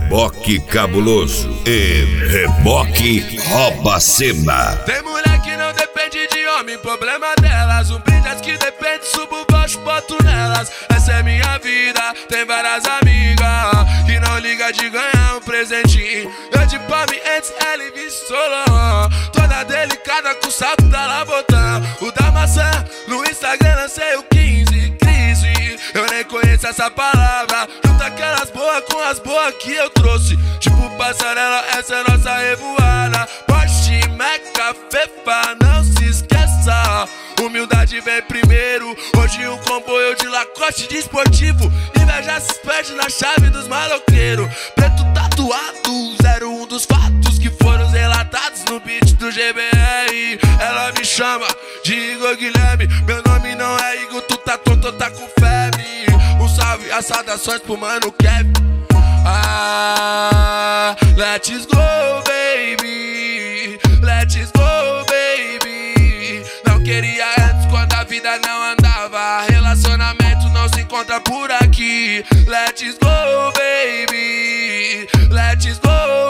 Reboque Cabuloso e Reboque Rouba Cena. Tem mulher que não depende de homem, problema delas. Um brinde as que depende, subo baixo, boto nelas. Essa é minha vida, tem várias amigas que não liga de ganhar um presentinho. Eu de palme antes, ela e Solon, toda delicada com o salto da Labotã. O da maçã, no Instagram lancei o 15, crise. Eu nem conheço essa palavra. Junta aquelas boas com as boas que eu trouxe. Tipo passarela, essa é nossa revoada. Porsche, Meca, Fefa, não se esqueça. Humildade vem primeiro. Hoje um comboio de Lacoste de esportivo. Inveja se perde na chave dos maloqueiros. Preto tatuado, 01 dos fatos que foram relatados no beat do GBR. Ela me chama de Igor Guilherme. Meu nome não é Igor, tu tá tonto, tá com febre. Um salve, as saudações pro mano Kevin. Let's go, baby. Let's go, baby. Não queria antes quando a vida não andava. Relacionamento não se encontra por aqui. Let's go, baby. Let's go,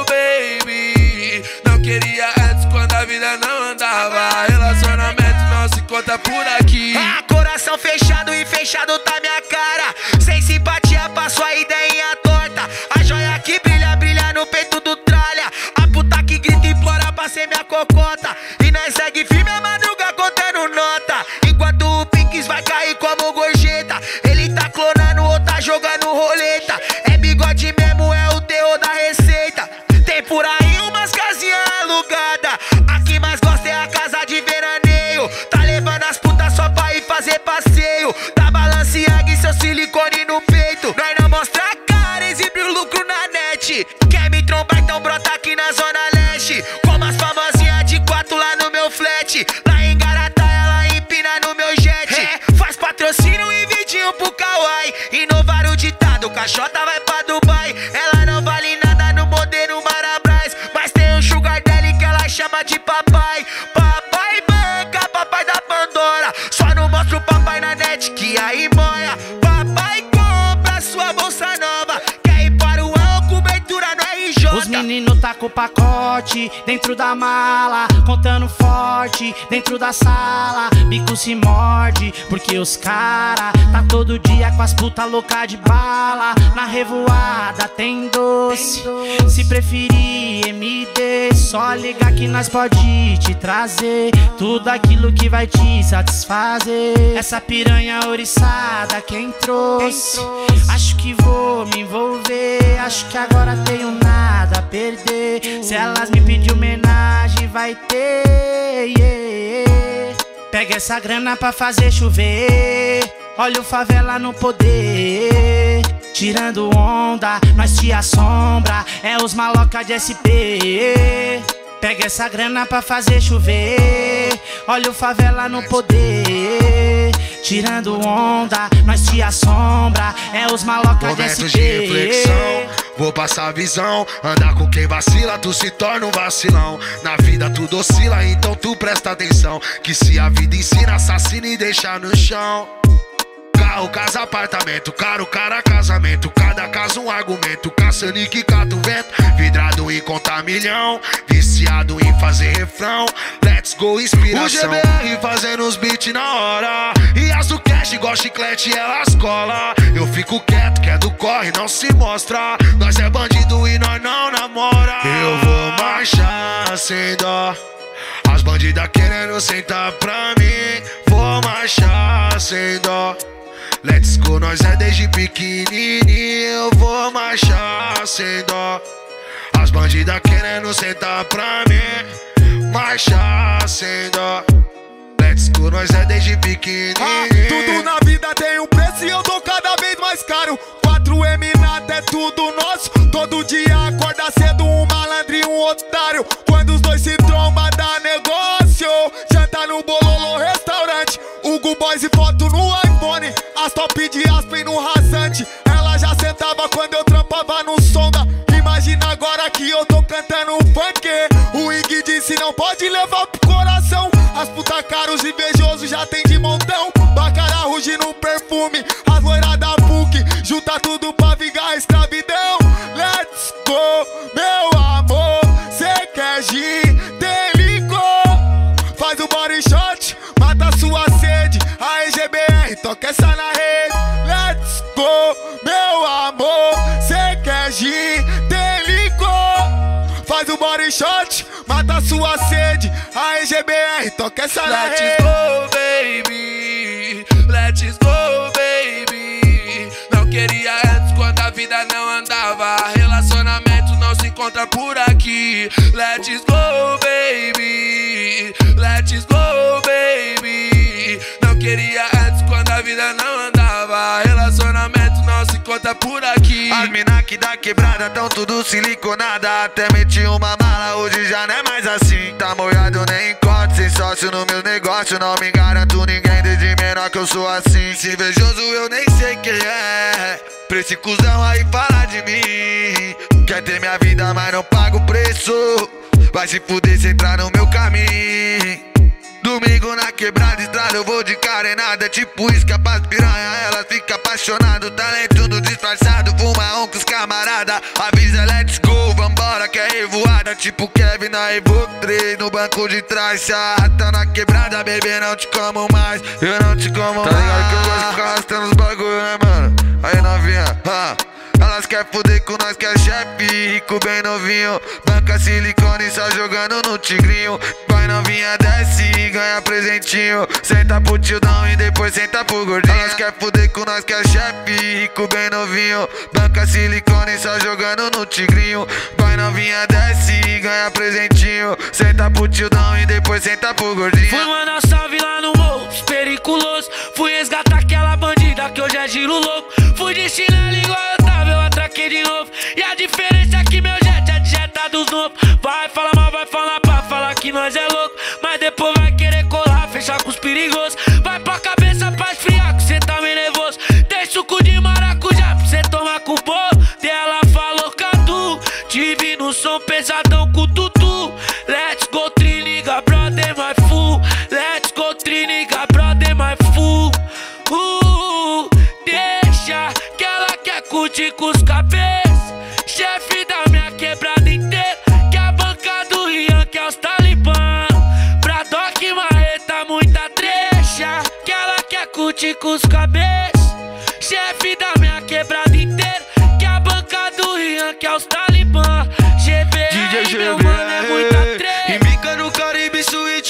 baby. Não queria antes quando a vida não andava. Relacionamento não se encontra por aqui. Coração fechado e fechado tá minha cara. Sem simpatia pra sua ideinha torta. A joia que brilha, brilha no peito do tralha. A puta que grita e implora pra ser minha cocota. E nós segue firme a madruga contando nota. Enquanto o Pinks vai cair como gorjeta. Ele tá clonando ou tá jogando roleta. É bigode mesmo, é o terror da receita. Tem por aí umas casinhas alugadas. A que mais gosta é a casa de veraneio. Tá levando as putas só pra ir fazer passeio. Da Balenciaga e seu silicone no peito. Nós não mostra a cara, exibe o lucro na net. Quer me trombar, então brota aqui na zona leste. Como as famosinhas de 4 lá no meu flat. Lá em Garatá, ela empina no meu jet. Faz patrocínio e vidinho pro Kawaii. Inovar o ditado, caixota vai pra Dubai. Ela não vale nada no modelo Marabras. Mas tem um sugar daddy que ela chama de papai. Papai banca, papai da Pandora. Só não mostra o papai na net que aí moia. Papai compra sua bolsa nova. Quer ir para o álcool, cobertura no RJ. Os meninos tá com o pacote dentro da mala, contando forte dentro da sala. Bico se morde, porque os cara tá todo dia com as puta louca de bala. Na revoada tem doce, se preferir MD, só ligar que nós pode te trazer tudo aquilo que vai te satisfazer. Essa piranha ouriçada quem trouxe, acho que vou me envolver. Acho que agora tenho nada a perder. Se elas me pedir homenagem vai ter, yeah. Pega essa grana pra fazer chover. Olha o favela no poder. Tirando onda, nós te assombra. É os maloca de SP. Pega essa grana pra fazer chover. Olha o favela no poder. Tirando onda, nós te assombra. É os maloca de SP. Momentos de reflexão, vou passar a visão. Andar com quem vacila, tu se torna um vacilão. Na vida tudo oscila, então tu presta atenção. Que se a vida ensina, assassina e deixa no chão. Carro, casa, apartamento, caro, cara, casamento. Cada caso um argumento, caçando e que cata o vento. Vidrado em contar milhão, viciado em fazer refrão. Let's go, inspiração. O GBR fazendo os beats na hora. E as do cash, igual chiclete, elas cola. Eu fico quieto, que é do corre, não se mostra. Nós é bandido e nós não namora. Eu vou marchar sem dó. As bandidas querendo sentar pra mim. Vou marchar sem dó. Let's go, nós é desde pequenininho. Eu vou marchar sem dó. As bandidas querendo sentar pra mim. Marchar sem dó. Let's go, nós é desde pequenininho. Tudo na vida tem um preço e eu tô cada vez mais caro. 4M nada é tudo nosso. Todo dia acorda cedo um malandro e um otário. Quando os dois se trombam dá negócio. Janta no Bololô restaurante. Hugo Boys e foto no iPhone. As top de Aspen no rasante. Ela já sentava quando eu trampava no Sonda. Imagina agora que eu tô cantando um funk. O Ig disse não pode levar pro coração. As puta caros invejosos já tem de montão. Bacará ruge no perfume. As loiras da PUC junta tudo pra vingar a escravidão. Let's go. GBR, toca essa na rede. Let's go, meu amor. Cê quer gin, tem licor. Faz o body shot, mata sua sede. Aí GBR, toca essa na rede. Let's go, baby. Let's go, baby. Não queria antes quando a vida não andava. Relacionamento não se encontra por aqui. Let's go, baby. Let's go, baby. Não queria antes quando a vida não andava. Relacionamento não se encontra por aqui. As mina que da quebrada tão tudo siliconada. Até meti uma mala, hoje já não é mais assim. Tá molhado, nem encontro, sem sócio no meu negócio. Não me garanto ninguém desde menor que eu sou assim. Se invejoso eu nem sei quem é. Pra esse cuzão aí falar de mim. Quer ter minha vida mas não paga o preço. Vai se fuder se entrar no meu caminho. Domingo na quebrada, estrada eu vou de carenada. Tipo isca pras piranha, elas ficam apaixonadas. Talento no disfarçado, fuma com os camarada. Avisa let's go, vambora que é revoada. Tipo Kevin na Evo 3, no banco de trás. Se arrasta na quebrada, bebê não te como mais. Eu não te como mais. Tá ligado que eu gosto de ficar arrastando os bagulho, né mano? Aí novinha, elas quer fuder com nós que é chefe, rico bem novinho. Banca silicone só jogando no tigrinho. Vai novinha desce e ganha presentinho. Senta pro tildão e depois senta pro gordinho. Elas quer fuder com nós que é chefe, rico bem novinho. Banca silicone só jogando no tigrinho. Vai novinha desce e ganha presentinho. Senta pro tildão e depois senta pro gordinho. Fui mandar salve lá no morro, periculoso. Fui resgatar aquela bandida que hoje é giro louco. Fui de chinelo igual eu tava, eu atraquei de novo. E a diferença é que meu jet é de jeta dos novos. Vai falar mal, vai falar pra falar que nós é louco. Mas depois vai querer colar, fechar com os perigosos. Vai pra cabeça pra esfriar que cê tá meio nervoso. Tem suco de maracujá pra cê tomar com o bolo. Ela falou catu, tive no som pesadão com o tutu. Let's go triniga, brother, my fool. Let's go triniga, brother, my fool. Deixa que ela quer curtir com os cabeças. Chefe da minha quebrada inteira. Que a banca do Rian, que é os talibã. Pra Doc Marreta, muita trecha. Que ela quer curtir com os cabeças. Chefe da minha quebrada inteira. Que a banca do Rian, que é os talibã. GBR, meu mano, é muita trecha. Embica no Caribe Suite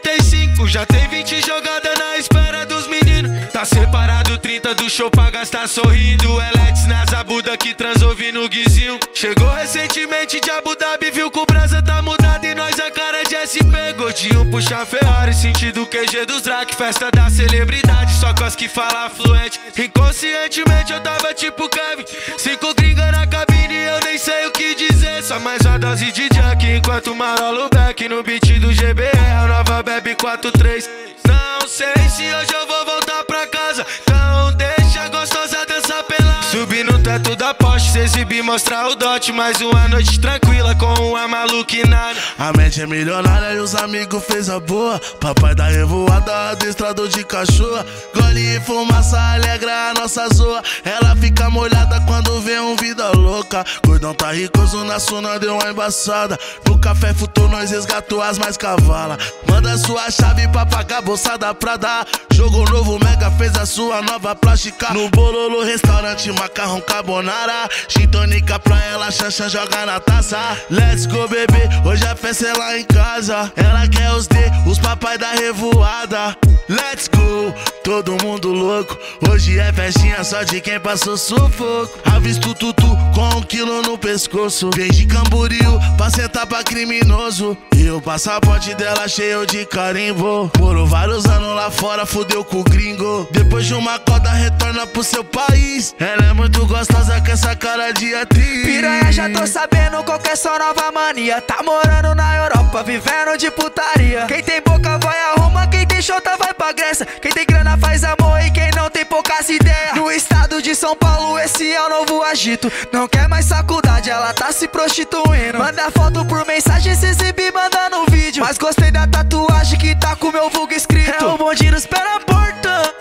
45. Já tem 20 jogadas na espera dos meninos. Tá separado 30 do show pra gastar sorrindo. Eletes na zabuda que transou no guizinho. Chegou recentemente de Abu Dhabi, viu que o brasa tá mudado e nós a cara de SP. Gordinho puxa Ferrari, sentido QG dos Drac. Festa da celebridade, só cos que fala fluente. Inconscientemente eu tava tipo Kevin. 5 gringa na cabine, eu nem sei o que dizer. Só mais uma dose de Jack enquanto marolo back no beat do GBR, a nova Bebe 43. Não sei se hoje eu vou voltar pra casa, então deixa a gostosa dançar pelada. Subir no teto da Porsche, se exibir, mostrar o dote. Mais uma noite tranquila com uma maluquinada. A mente é milionária e os amigos fez a boa. Papai da revoada, adestrador de cachorro. Gole e fumaça alegra a nossa zoa. Ela fica molhada quando vê um vida louca. Gordão tá ricoso na suna, deu uma embaçada. No café futou, nós resgatou as mais cavala. Manda sua chave pra pagar bolsada pra dar. Jogo novo, Mega fez a sua nova plástica. No Bololo, restaurante, macarrão carbonara. Gin tônica pra ela, chancha, joga na taça. Let's go, bebê, hoje a festa é lá em casa. Ela quer os D, os papai da revoada. Let's go, todo mundo louco. Hoje é festinha só de quem passou sufoco. Avisto tutu com 1 quilo no pescoço. Vem de Camboriú pra sentar pra criminoso. E o passaporte dela cheio de carimbo. Morou vários anos lá fora, fudeu com o gringo. Depois de uma coda retorna pro seu país. Ela é muito gostosa com essa cara de atriz. Piranha, já tô sabendo qual que é sua nova mania. Tá morando na Europa, vivendo de putaria. Quem tem boca vai arruma, quem tem chota vai pra Grécia. Quem tem grana faz amor e quem não tem poucas ideias. No estado de São Paulo esse é o novo agito. Não quer mais faculdade, ela tá se prostituindo. Manda foto por mensagem, se exibir mandando vídeo. Mas gostei da tatuagem que tá com meu vulgo escrito. É o bonde nos pé na porta.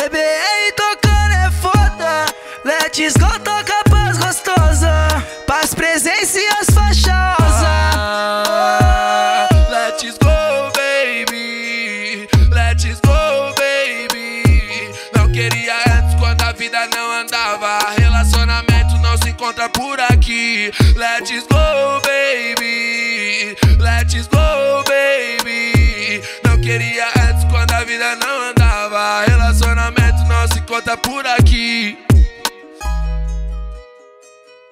GBR tocando é foda. Let's go, toca paz gostosa. Paz, presença e as faixosas. Let's go, baby. Let's go, baby. Não não andava. Relacionamento não se encontra por aqui. Let's go, baby. Let's go, baby. Não queria antes quando a vida não andava. Relacionamento não se encontra por aqui.